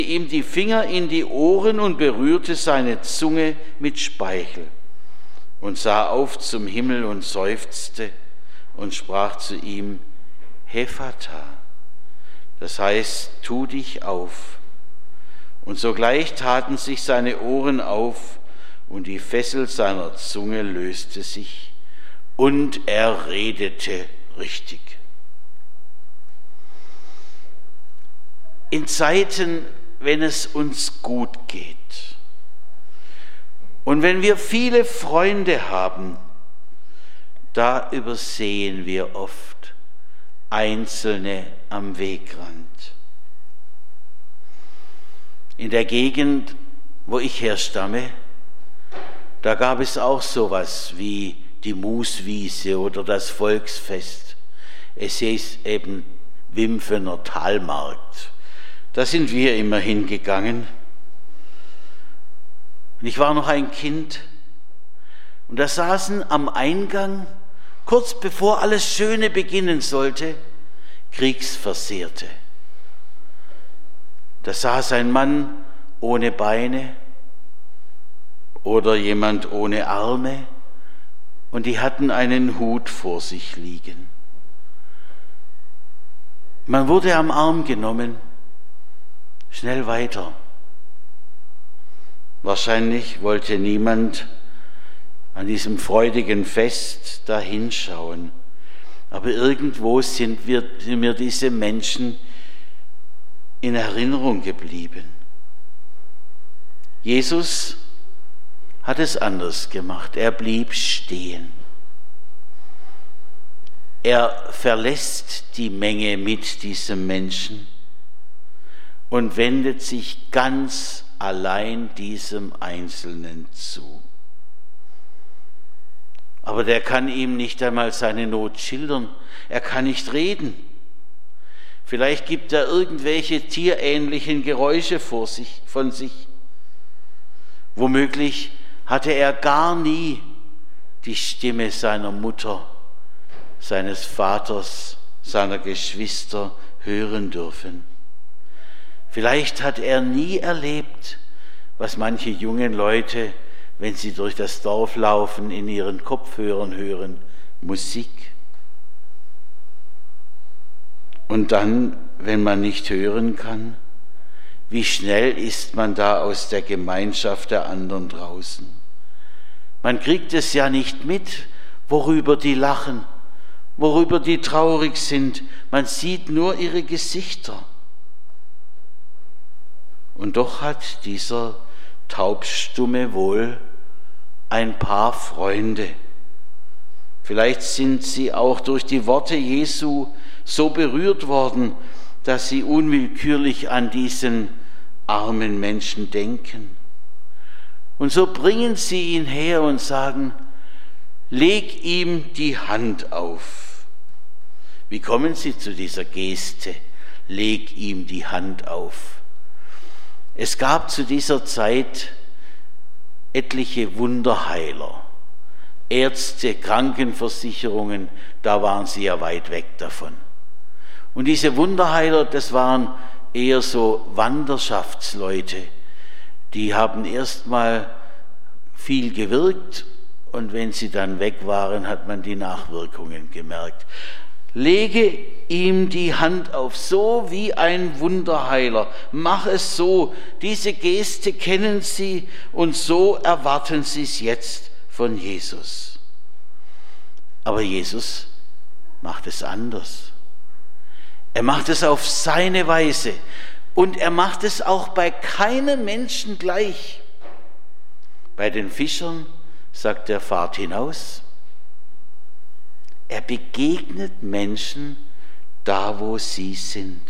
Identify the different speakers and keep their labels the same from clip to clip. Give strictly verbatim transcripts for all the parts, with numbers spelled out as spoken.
Speaker 1: ihm die Finger in die Ohren und berührte seine Zunge mit Speichel und sah auf zum Himmel und seufzte und sprach zu ihm: Hephata, das heißt, tu dich auf. Und sogleich taten sich seine Ohren auf und die Fessel seiner Zunge löste sich und er redete richtig. In Zeiten, wenn es uns gut geht und wenn wir viele Freunde haben, da übersehen wir oft Einzelne am Wegrand. In der Gegend, wo ich herstamme, da gab es auch sowas wie die Muswiese oder das Volksfest. Es hieß eben Wimpfener Talmarkt. Da sind wir immer hingegangen. Und ich war noch ein Kind und da saßen am Eingang, kurz bevor alles Schöne beginnen sollte, Kriegsversehrte. Da saß ein Mann ohne Beine oder jemand ohne Arme und die hatten einen Hut vor sich liegen. Man wurde am Arm genommen, schnell weiter. Wahrscheinlich wollte niemand an diesem freudigen Fest da hinschauen. Aber irgendwo sind, wir, sind mir diese Menschen in Erinnerung geblieben. Jesus hat es anders gemacht. Er blieb stehen. Er verlässt die Menge mit diesem Menschen und wendet sich ganz allein diesem Einzelnen zu. Aber der kann ihm nicht einmal seine Not schildern. Er kann nicht reden. Vielleicht gibt er irgendwelche tierähnlichen Geräusche vor sich, von sich. Womöglich hatte er gar nie die Stimme seiner Mutter, seines Vaters, seiner Geschwister hören dürfen. Vielleicht hat er nie erlebt, was manche jungen Leute, wenn sie durch das Dorf laufen, in ihren Kopfhörern hören: Musik. Und dann, wenn man nicht hören kann, wie schnell ist man da aus der Gemeinschaft der anderen draußen? Man kriegt es ja nicht mit, worüber die lachen, worüber die traurig sind. Man sieht nur ihre Gesichter. Und doch hat dieser Taubstumme wohl ein paar Freunde. Vielleicht sind sie auch durch die Worte Jesu so berührt worden, dass sie unwillkürlich an diesen armen Menschen denken. Und so bringen sie ihn her und sagen: Leg ihm die Hand auf. Wie kommen sie zu dieser Geste? Leg ihm die Hand auf. Es gab zu dieser Zeit etliche Wunderheiler, Ärzte, Krankenversicherungen, da waren sie ja weit weg davon. Und diese Wunderheiler, das waren eher so Wanderschaftsleute, die haben erstmal viel gewirkt und wenn sie dann weg waren, hat man die Nachwirkungen gemerkt. Lege ihm die Hand auf, so wie ein Wunderheiler. Mach es so. Diese Geste kennen Sie und so erwarten Sie es jetzt von Jesus. Aber Jesus macht es anders. Er macht es auf seine Weise und er macht es auch bei keinem Menschen gleich. Bei den Fischern sagt er: Fahrt hinaus. Er begegnet Menschen da, wo sie sind.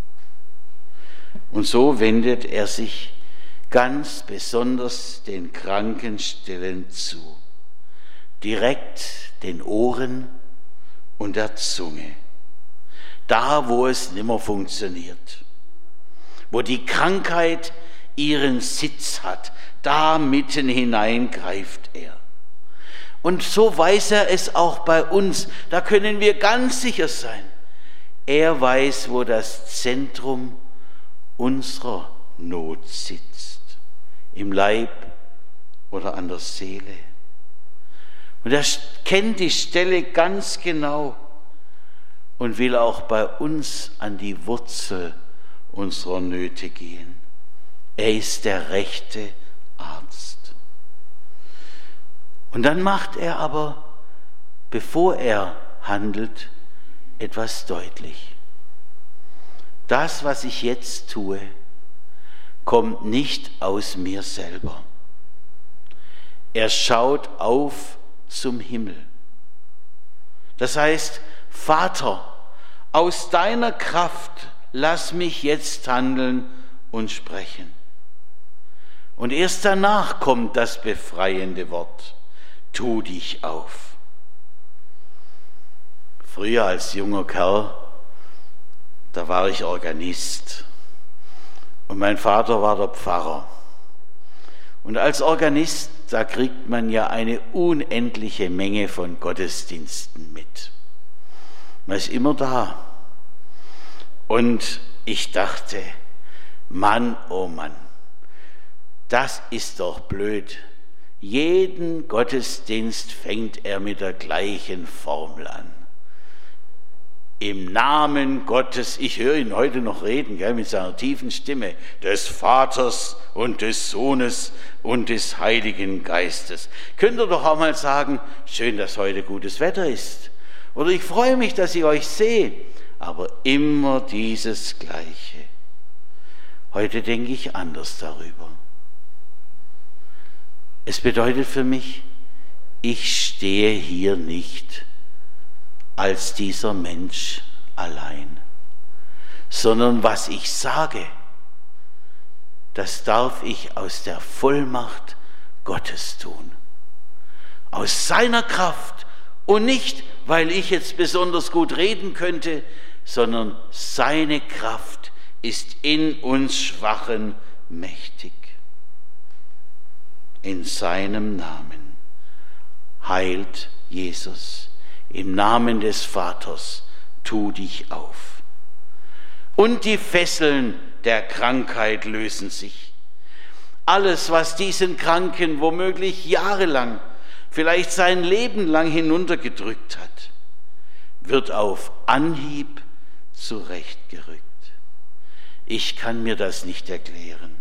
Speaker 1: Und so wendet er sich ganz besonders den Krankenstellen zu, direkt den Ohren und der Zunge, da, wo es nimmer funktioniert, wo die Krankheit ihren Sitz hat, da mitten hinein greift er. Und so weiß er es auch bei uns. Da können wir ganz sicher sein. Er weiß, wo das Zentrum unserer Not sitzt, im Leib oder an der Seele. Und er kennt die Stelle ganz genau und will auch bei uns an die Wurzel unserer Nöte gehen. Er ist der rechte Arzt. Und dann macht er aber, bevor er handelt, etwas deutlich. Das, was ich jetzt tue, kommt nicht aus mir selber. Er schaut auf zum Himmel. Das heißt, Vater, aus deiner Kraft lass mich jetzt handeln und sprechen. Und erst danach kommt das befreiende Wort: Tu dich auf. Früher als junger Kerl, da war ich Organist und mein Vater war der Pfarrer. Und als Organist, da kriegt man ja eine unendliche Menge von Gottesdiensten mit. Man ist immer da. Und ich dachte, Mann, oh Mann, das ist doch blöd. Jeden Gottesdienst fängt er mit der gleichen Formel an. Im Namen Gottes, ich höre ihn heute noch reden, gell, mit seiner tiefen Stimme, des Vaters und des Sohnes und des Heiligen Geistes. Könnt ihr doch auch mal sagen, schön, dass heute gutes Wetter ist. Oder ich freue mich, dass ich euch sehe. Aber immer dieses Gleiche. Heute denke ich anders darüber. Es bedeutet für mich, ich stehe hier nicht als dieser Mensch allein, sondern was ich sage, das darf ich aus der Vollmacht Gottes tun, aus seiner Kraft und nicht, weil ich jetzt besonders gut reden könnte, sondern seine Kraft ist in uns Schwachen mächtig. In seinem Namen heilt Jesus. Im Namen des Vaters, tu dich auf. Und die Fesseln der Krankheit lösen sich. Alles, was diesen Kranken womöglich jahrelang, vielleicht sein Leben lang hinuntergedrückt hat, wird auf Anhieb zurechtgerückt. Ich kann mir das nicht erklären.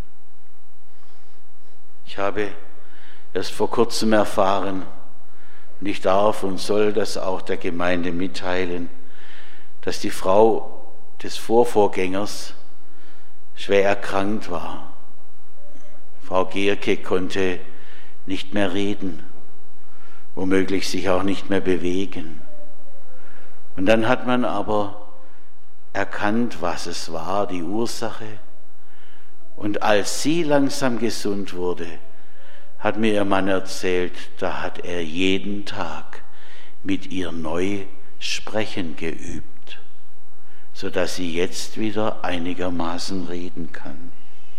Speaker 1: Ich habe erst vor kurzem erfahren, und ich darf und soll das auch der Gemeinde mitteilen, dass die Frau des Vorvorgängers schwer erkrankt war. Frau Gerke konnte nicht mehr reden, womöglich sich auch nicht mehr bewegen. Und dann hat man aber erkannt, was es war, die Ursache. Und als sie langsam gesund wurde, hat mir ihr Mann erzählt, da hat er jeden Tag mit ihr neu sprechen geübt, sodass sie jetzt wieder einigermaßen reden kann.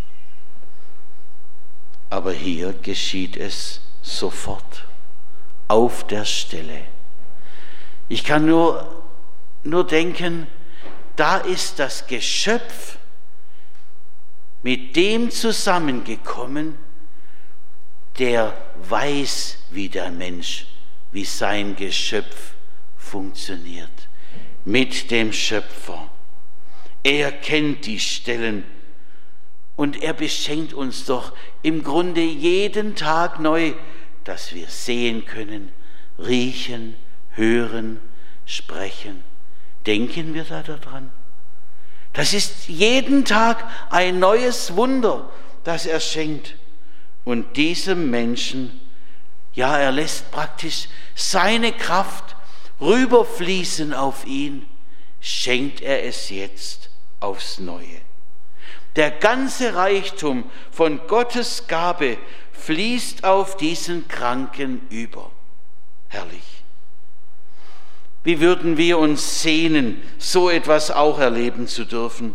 Speaker 1: Aber hier geschieht es sofort, auf der Stelle. Ich kann nur, nur denken, da ist das Geschöpf mit dem zusammengekommen, der weiß, wie der Mensch, wie sein Geschöpf funktioniert. Mit dem Schöpfer. Er kennt die Stellen und er beschenkt uns doch im Grunde jeden Tag neu, dass wir sehen können, riechen, hören, sprechen. Denken wir da daran? Das ist jeden Tag ein neues Wunder, das er schenkt. Und diesem Menschen, ja, er lässt praktisch seine Kraft rüberfließen auf ihn, schenkt er es jetzt aufs Neue. Der ganze Reichtum von Gottes Gabe fließt auf diesen Kranken über. Herrlich. Wie würden wir uns sehnen, so etwas auch erleben zu dürfen?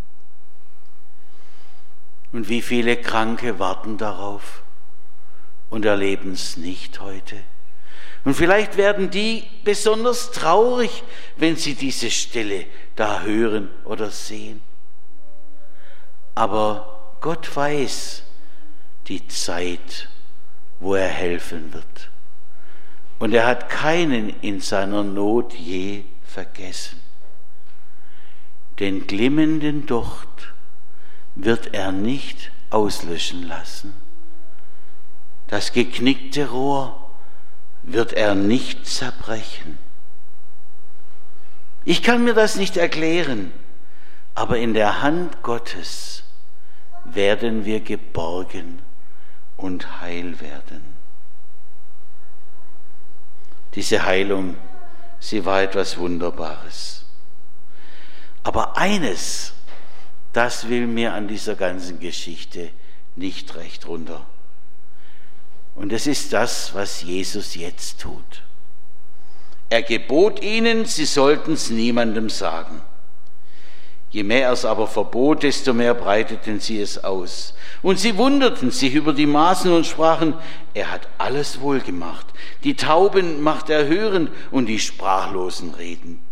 Speaker 1: Und wie viele Kranke warten darauf und erleben es nicht heute? Und vielleicht werden die besonders traurig, wenn sie diese Stelle da hören oder sehen. Aber Gott weiß die Zeit, wo er helfen wird. Und er hat keinen in seiner Not je vergessen. Den glimmenden Docht wird er nicht auslöschen lassen. Das geknickte Rohr wird er nicht zerbrechen. Ich kann mir das nicht erklären, aber in der Hand Gottes werden wir geborgen und heil werden. Diese Heilung, sie war etwas Wunderbares. Aber eines, das will mir an dieser ganzen Geschichte nicht recht runter. Und es ist das, was Jesus jetzt tut. Er gebot ihnen, sie sollten es niemandem sagen. Je mehr er es aber verbot, desto mehr breiteten sie es aus. Und sie wunderten sich über die Maßen und sprachen, er hat alles wohl gemacht. Die Tauben macht er hören und die Sprachlosen reden.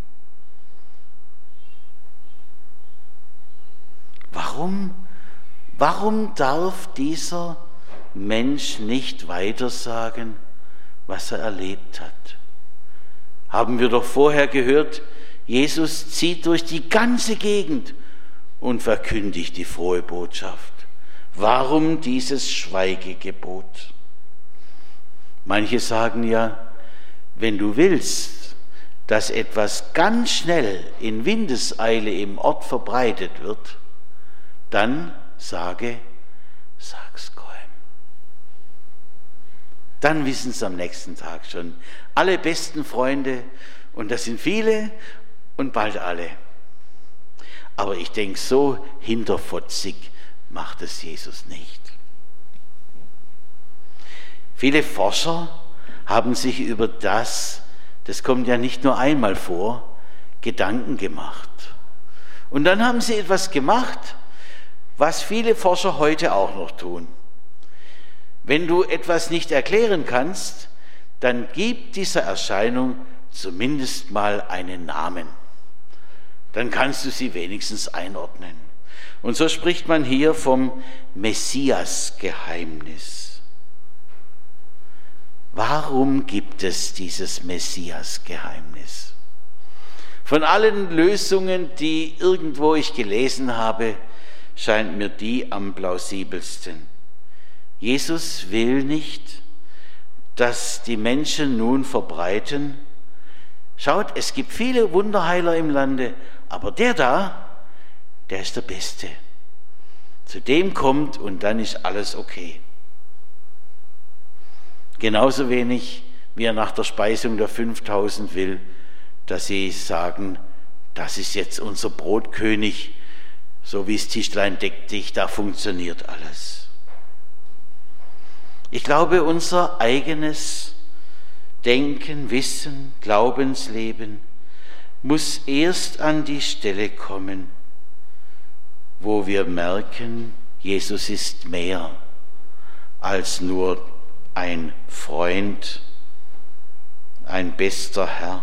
Speaker 1: Warum, warum darf dieser Mensch nicht weitersagen, was er erlebt hat? Haben wir doch vorher gehört, Jesus zieht durch die ganze Gegend und verkündigt die frohe Botschaft. Warum dieses Schweigegebot? Manche sagen ja, wenn du willst, dass etwas ganz schnell in Windeseile im Ort verbreitet wird, dann sage, sag's keinem. Dann wissen es am nächsten Tag schon alle besten Freunde, und das sind viele und bald alle. Aber ich denke, so hinterfotzig macht es Jesus nicht. Viele Forscher haben sich über das, das kommt ja nicht nur einmal vor, Gedanken gemacht. Und dann haben sie etwas gemacht, was viele Forscher heute auch noch tun. Wenn du etwas nicht erklären kannst, dann gib dieser Erscheinung zumindest mal einen Namen. Dann kannst du sie wenigstens einordnen. Und so spricht man hier vom Messias-Geheimnis. Warum gibt es dieses Messias-Geheimnis? Von allen Lösungen, die irgendwo ich gelesen habe, scheint mir die am plausibelsten. Jesus will nicht, dass die Menschen nun verbreiten, schaut, es gibt viele Wunderheiler im Lande, aber der da, der ist der Beste. Zu dem kommt und dann ist alles okay. Genauso wenig, wie er nach der Speisung der fünftausend will, dass sie sagen, das ist jetzt unser Brotkönig, so wie das Tischlein deckt dich, da funktioniert alles. Ich glaube, unser eigenes Denken, Wissen, Glaubensleben muss erst an die Stelle kommen, wo wir merken, Jesus ist mehr als nur ein Freund, ein bester Herr.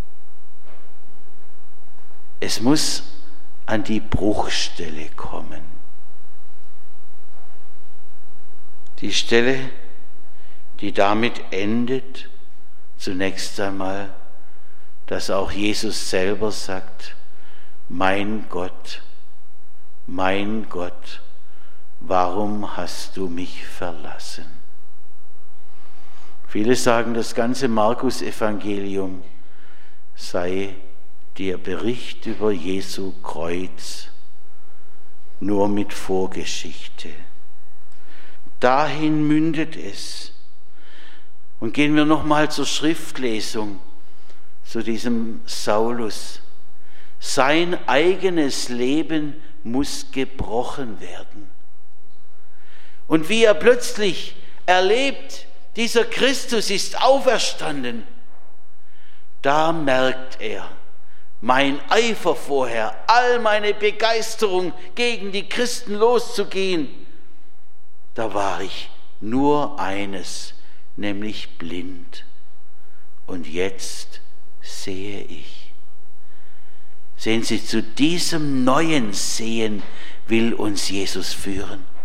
Speaker 1: Es muss an die Bruchstelle kommen. Die Stelle, die damit endet, zunächst einmal, dass auch Jesus selber sagt, mein Gott, mein Gott, warum hast du mich verlassen? Viele sagen, das ganze Markus-Evangelium sei der Bericht über Jesu Kreuz, nur mit Vorgeschichte. Dahin mündet es. Und gehen wir nochmal zur Schriftlesung, zu diesem Saulus. Sein eigenes Leben muss gebrochen werden. Und wie er plötzlich erlebt, dieser Christus ist auferstanden, da merkt er, mein Eifer vorher, all meine Begeisterung gegen die Christen loszugehen, da war ich nur eines, nämlich blind. Und jetzt sehe ich. Sehen Sie, zu diesem neuen Sehen will uns Jesus führen.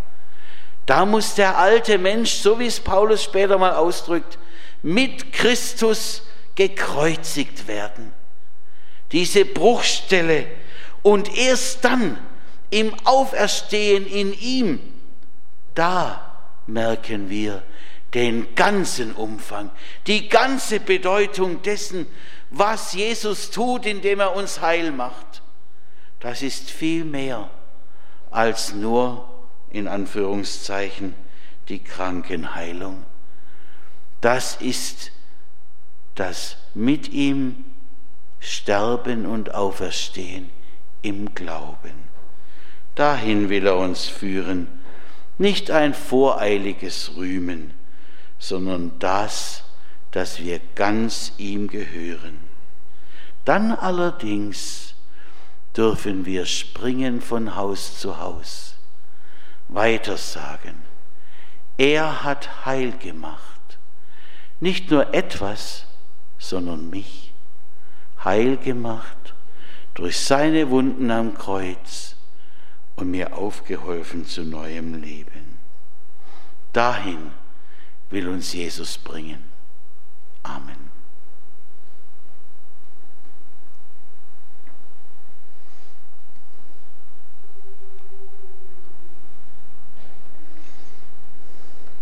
Speaker 1: Da muss der alte Mensch, so wie es Paulus später mal ausdrückt, mit Christus gekreuzigt werden. Diese Bruchstelle. Und erst dann, im Auferstehen in ihm, da merken wir den ganzen Umfang, die ganze Bedeutung dessen, was Jesus tut, indem er uns heil macht. Das ist viel mehr als nur, in Anführungszeichen, die Krankenheilung. Das ist das mit ihm Sterben und Auferstehen im Glauben. Dahin will er uns führen, nicht ein voreiliges Rühmen, sondern das, dass wir ganz ihm gehören. Dann allerdings dürfen wir springen von Haus zu Haus, weitersagen, er hat heil gemacht, nicht nur etwas, sondern mich, heil gemacht durch seine Wunden am Kreuz und mir aufgeholfen zu neuem Leben. Dahin will uns Jesus bringen. Amen.